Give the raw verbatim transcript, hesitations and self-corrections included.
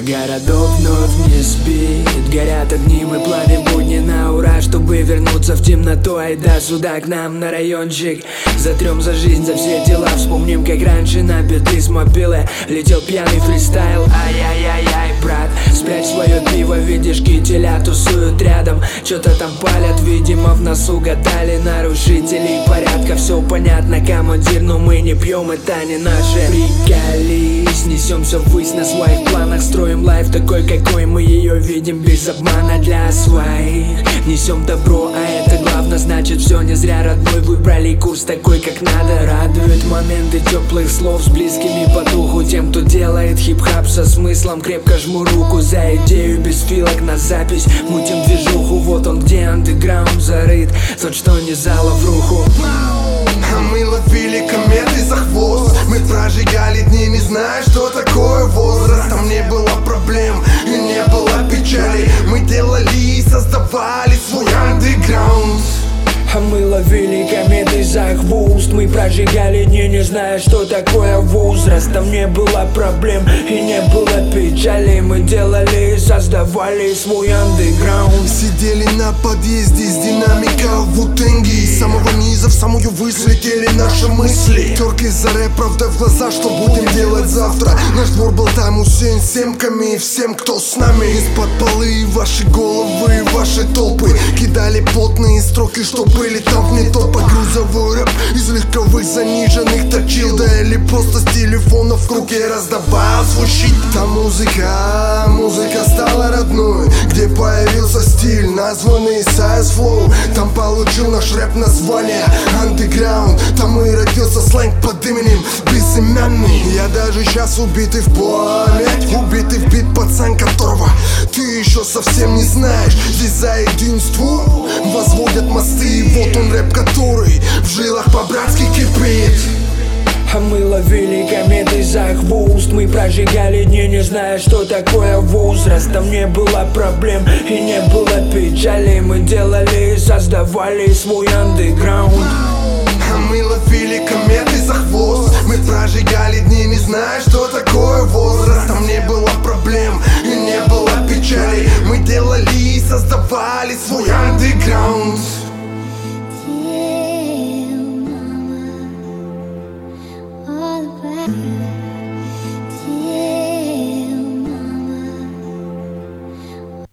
Городок вновь не спит, горят огни, мы плавим будни на ура, чтобы вернуться в темноту. Айда сюда к нам на райончик, затрем за жизнь, за все дела. Вспомним, как раньше на биты с мобилы летел пьяный фристайл. Ай-яй-яй-яй, брат, спрячь свое пиво, видишь, кителя тусуют рядом. Чё-то там палят, видимо, в носу гадали нарушителей порядка. Все понятно, командир, но мы не пьем, это не наше. Приколись, несемся ввысь на своих планах, строим лайф такой, какой мы ее видим, без обмана для своих. Несем добро, а это главное, значит все не зря, родной. Выбрали курс такой, как надо. Радуют моменты теплых слов с близкими по духу, тем, кто делает хип-хап со смыслом. Крепко жму руку за идею, без филок на запись. Мутим движуху, вот он где андеграунд зарыт, тот, что не зала в руху. А мы ловили кометы за хвост, мы прожигали дни, не зная, что такое возраст. Там не было проблем и не было печали, мы делали и создавали свой андеграунд. А мы ловили кометы за хвост, мы прожигали дни, не зная, что такое возраст. Там не было проблем и не было печали, мы делали и создавали свой андеграунд. Сидели на подъезде с динамика в Вутенги, с самого низа в самую высь летели наши мысли. Терки за рэп, правда в глаза, что будем делать завтра. Наш двор был там усеян семками, и всем, кто с нами. Из-под полы ваши головы, ваши толпы кидали плотные строки, что были там не тот по грузовой рэп из легковых заниженных точил, да или просто с телефонов в руке раздавал свой щит. Там музыка, музыка стала родной, где появился стиль, названный Science Flow. Там получил наш рэп название Underground, там и родился сленг под именем Безымянный. Я даже сейчас убитый в память, убитый в бит пацан, которого ты еще совсем не знаешь. Здесь за единство возводят мосты, и вот он рэп, который в жилах по-братски кипит. А мы ловили кометы за хвост, мы прожигали дни, не зная, что такое возраст. Там не было проблем и не было печали, мы делали и создавали свой андеграунд. А мы ловили кометы за хвост, мы прожигали дни, не зная, что такое возраст. Там не было проблем и не было печали, мы делали и создавали свой андеграунд.